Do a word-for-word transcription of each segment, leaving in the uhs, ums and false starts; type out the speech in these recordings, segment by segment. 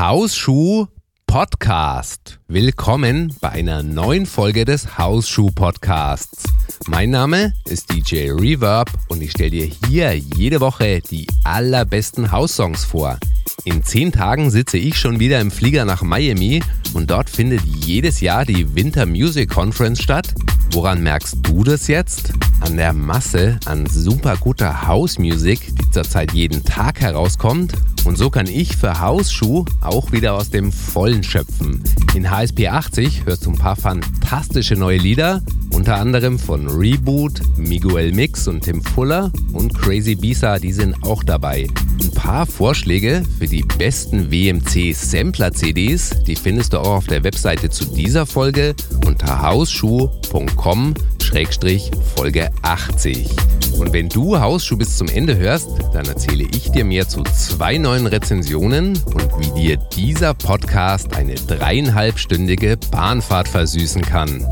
Hausschuh Podcast. Willkommen bei einer neuen Folge des Hausschuh Podcasts. Mein Name ist D J Reverb und ich stelle dir hier jede Woche die allerbesten House-Songs vor. In zehn Tagen sitze ich schon wieder im Flieger nach Miami und dort findet jedes Jahr die Winter Music Conference statt. Woran merkst du das jetzt? An der Masse an super guter House-Music, die zurzeit jeden Tag herauskommt. Und so kann ich für Hausschuh auch wieder aus dem Vollen schöpfen. In H S P achtzig hörst du ein paar fantastische neue Lieder, unter anderem von Reboot, Miguel Mix und Tim Fuller und Crazy Bisa, die sind auch dabei. Ein paar Vorschläge für die besten W M C-Sampler-C Ds, die findest du auch auf der Webseite zu dieser Folge unter hausschuh punkt com Schrägstrich Folge achtzig. Und wenn du Hausschuh bis zum Ende hörst, dann erzähle ich dir mehr zu zwei neuen Rezensionen und wie dir dieser Podcast eine dreieinhalbstündige Bahnfahrt versüßen kann.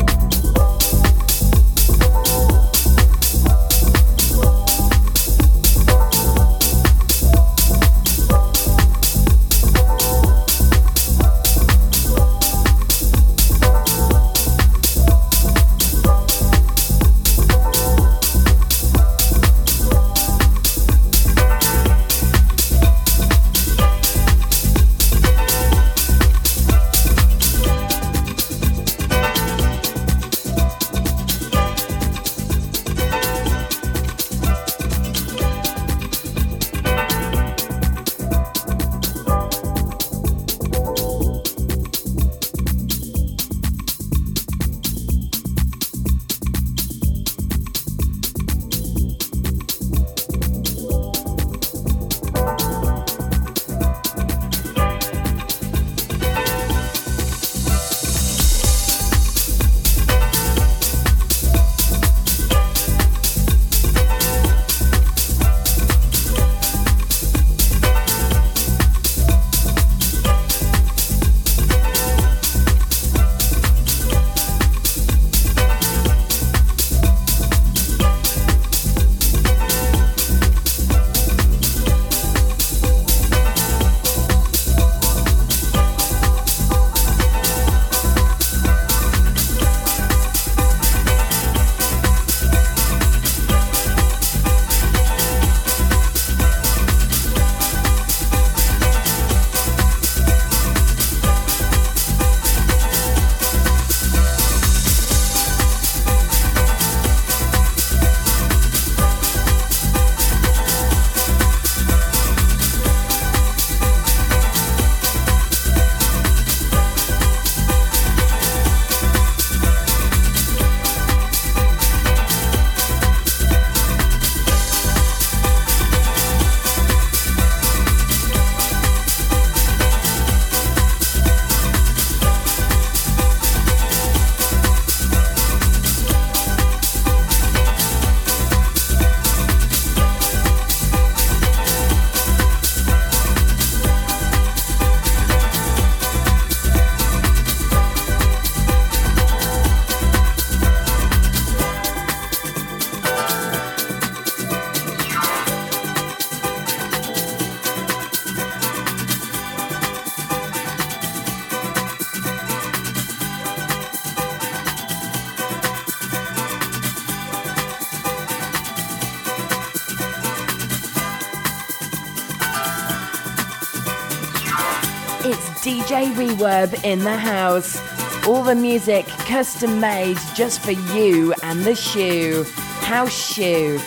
It's D J Reverb in the house. All the music custom made just for you and the shoe. House Shoe.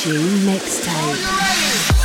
Shoe Mixtape.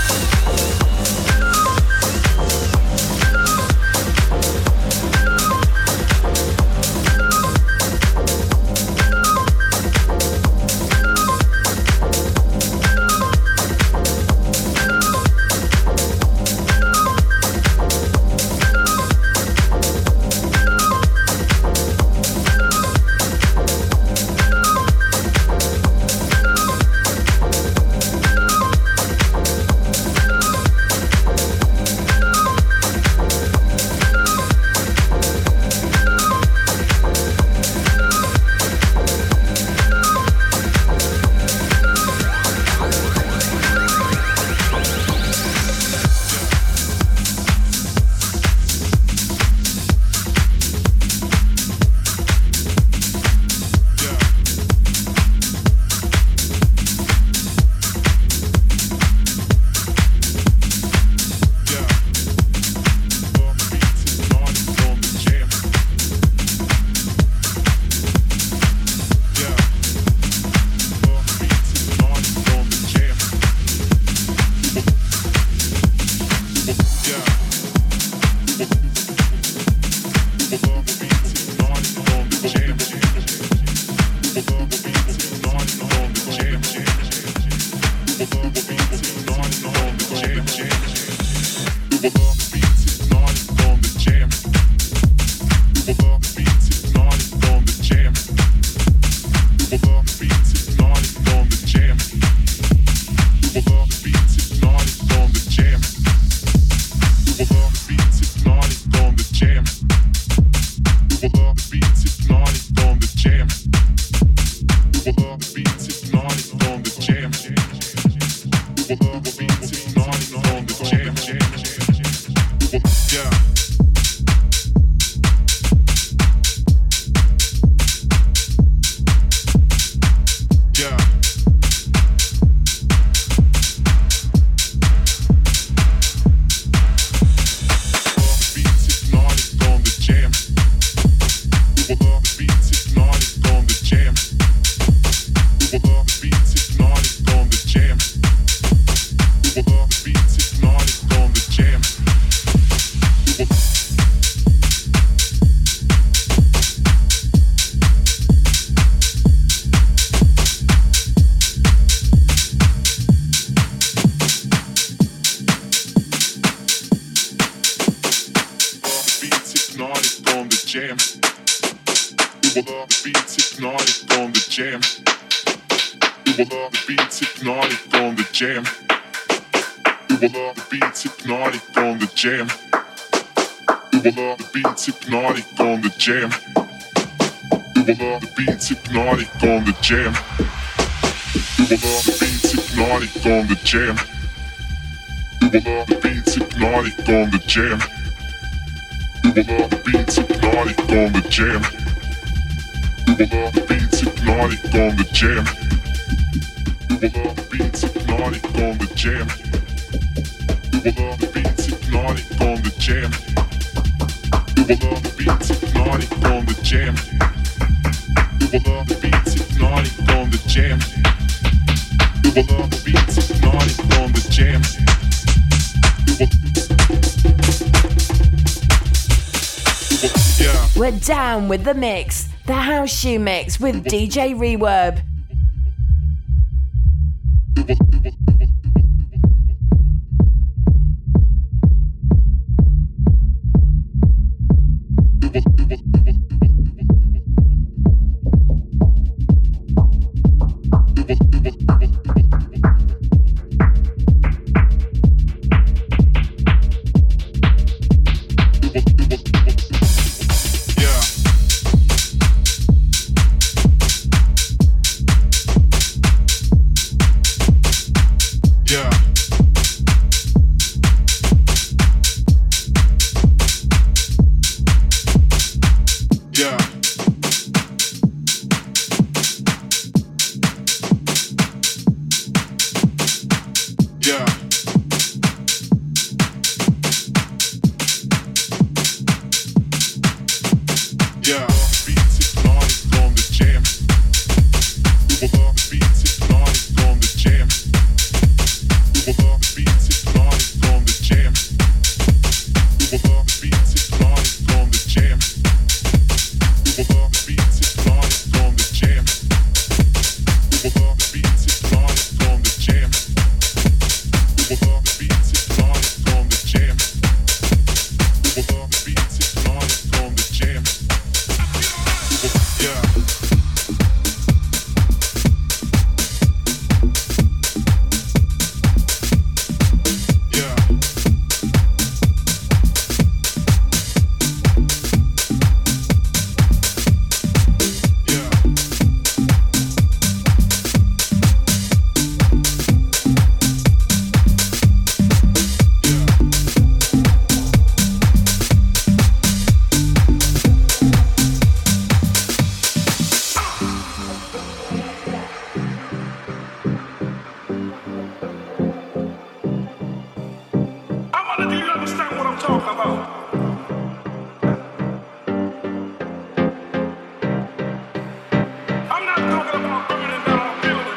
Jam. You will love the beats hypnotic on the jam. You will love the beats hypnotic on the jam. You will love the beats hypnotic on the jam. You will love the beats hypnotic on the jam. You will love the beats hypnotic on the jam. You will love the beats hypnotic on the jam. You will love the beats hypnotic on the jam. You will love the beats hypnotic on the jam. You will love the beats hypnotic on the jam. Yeah. We're down with the mix, the House Shoe Mix with D J Reverb. talking about. I'm not talking about burning down buildings.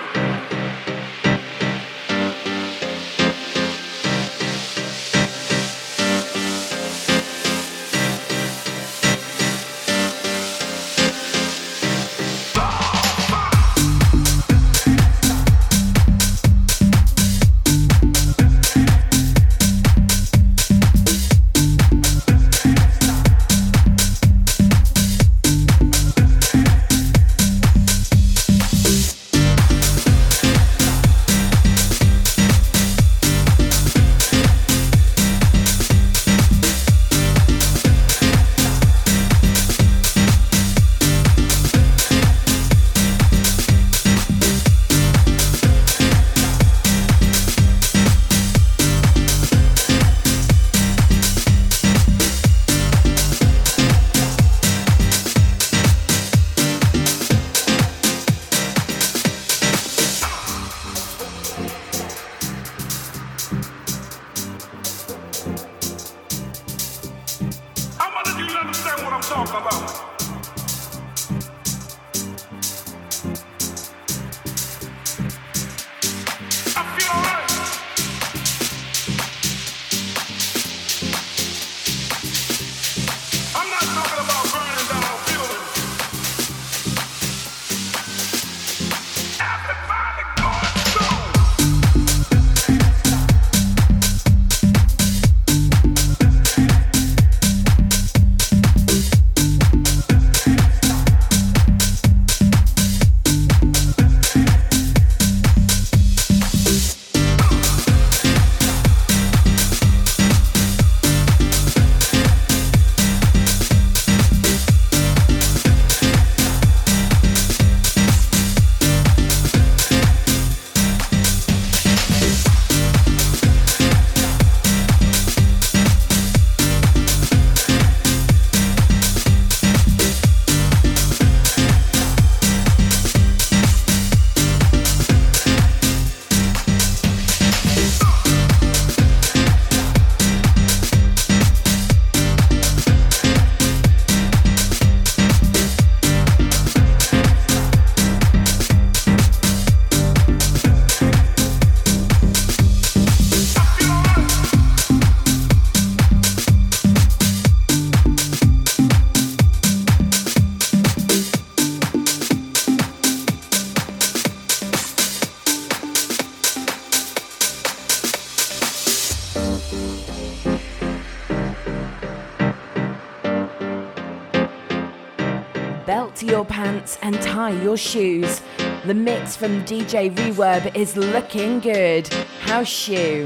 Belt your pants and tie your shoes. The mix from D J Reverb is looking good. House shoe.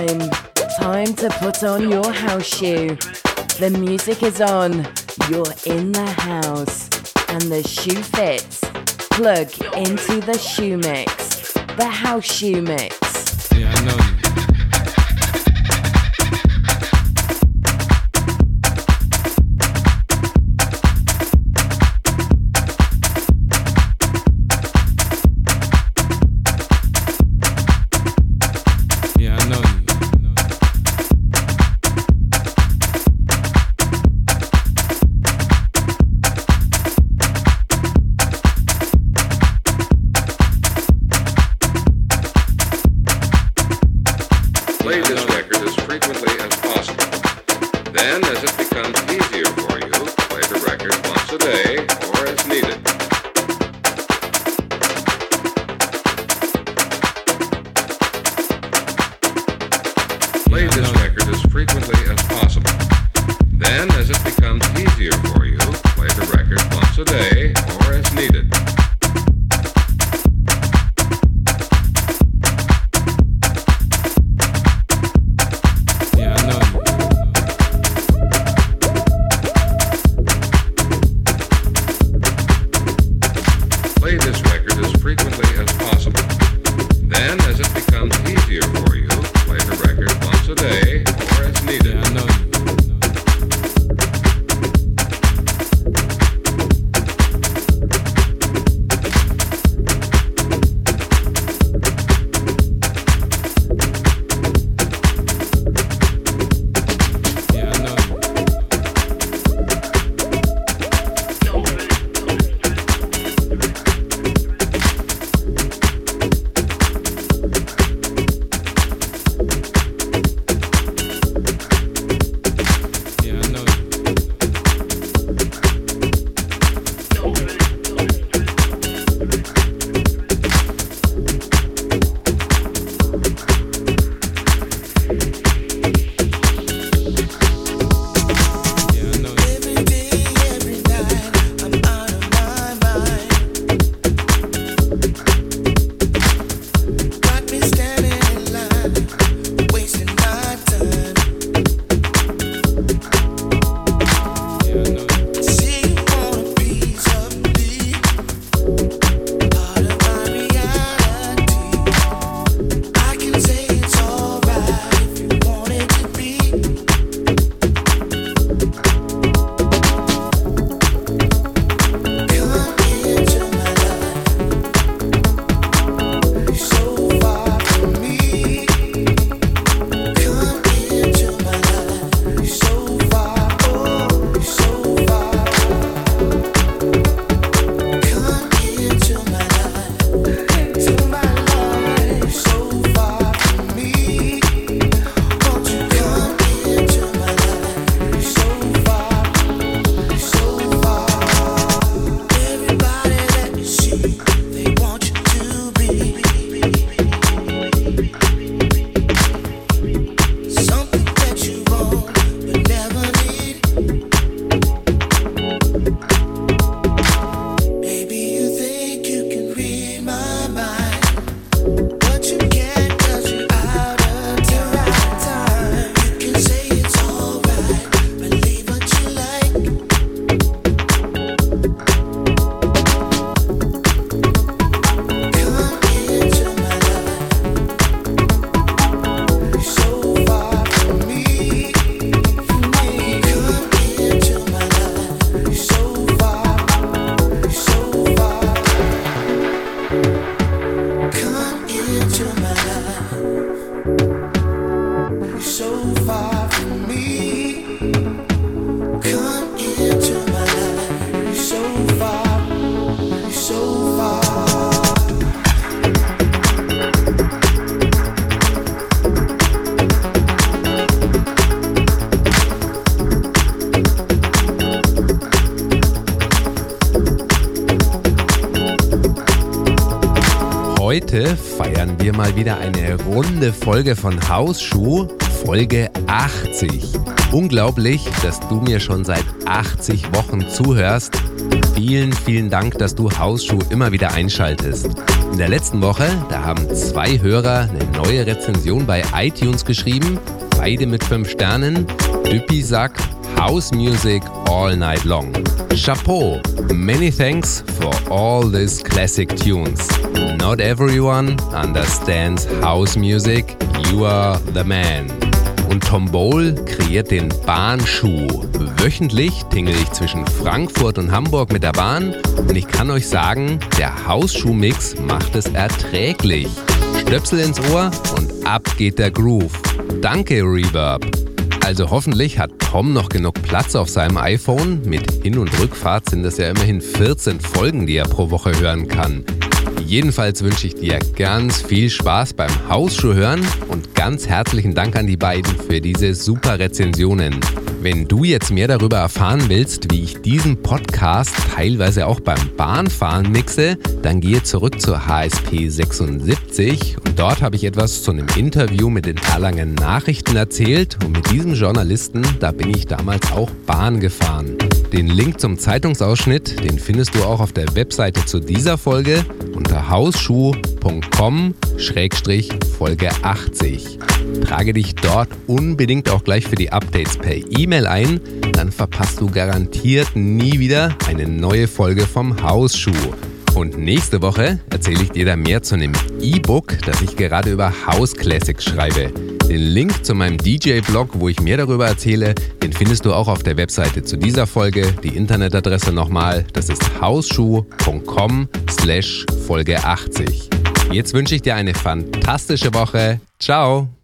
time. Time to put on your house shoe. The music is on. You're in the house. And the shoe fits. Plug into the shoe mix. The house shoe mix. Yeah, I know you. Play this record as frequently as possible. Then, as it becomes easier for you, play the record once a day or as needed. Play this record as frequently as possible. Then, as it becomes easier for you, play the record once a day or as needed. Play this record as frequently as possible. Then, as it becomes easier for you, play the record once a day or as needed. Yeah, I know you. Heute feiern wir mal wieder eine runde Folge von Hausschuh, Folge achtzig. Unglaublich, dass du mir schon seit achtzig Wochen zuhörst. vielen, vielen Dank, dass du Hausschuh immer wieder einschaltest. In der letzten Woche, da haben zwei Hörer eine neue Rezension bei iTunes geschrieben, beide mit fünf Sternen. Düppi sagt, House Music all night long. Chapeau, many thanks for all these classic tunes. Not everyone understands house music, you are the man. Und Tom Bowl kreiert den Bahnschuh. Wöchentlich tingle ich zwischen Frankfurt und Hamburg mit der Bahn und ich kann euch sagen, der Hausschuh-Mix macht es erträglich. Stöpsel ins Ohr und ab geht der Groove. Danke, Reverb. Also hoffentlich hat Tom noch genug Platz auf seinem iPhone. Mit Hin- und Rückfahrt sind es ja immerhin vierzehn Folgen, die er pro Woche hören kann. Jedenfalls wünsche ich dir ganz viel Spaß beim Hausschuh hören und ganz herzlichen Dank an die beiden für diese super Rezensionen. Wenn du jetzt mehr darüber erfahren willst, wie ich diesen Podcast teilweise auch beim Bahnfahren mixe, dann gehe zurück zur H S P sechsundsiebzig und dort habe ich etwas zu einem Interview mit den Erlangen Nachrichten erzählt und mit diesem Journalisten, da bin ich damals auch Bahn gefahren. Den Link zum Zeitungsausschnitt, den findest du auch auf der Webseite zu dieser Folge unter hausschuh punkt com Schrägstrich Folge achtzig. Trage dich dort unbedingt auch gleich für die Updates per E-Mail ein, dann verpasst du garantiert nie wieder eine neue Folge vom Hausschuh. Und nächste Woche erzähle ich dir da mehr zu einem E-Book, das ich gerade über House Classics schreibe. Den Link zu meinem D J-Blog, wo ich mehr darüber erzähle, den findest du auch auf der Webseite zu dieser Folge. Die Internetadresse nochmal, das ist hausschuh punkt com slash Folge achtzig. Jetzt wünsche ich dir eine fantastische Woche. Ciao!